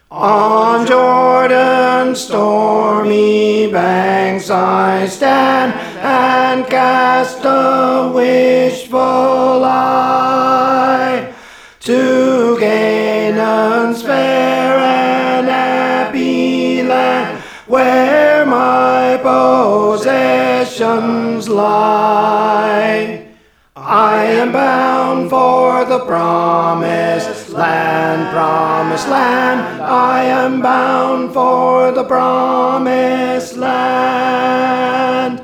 On Jordan's stormy banks I stand and cast a wishful eye to Canaan's fair and happy land, where my possessions lie. I am bound for the promised land, promised land. I am bound for the promised land.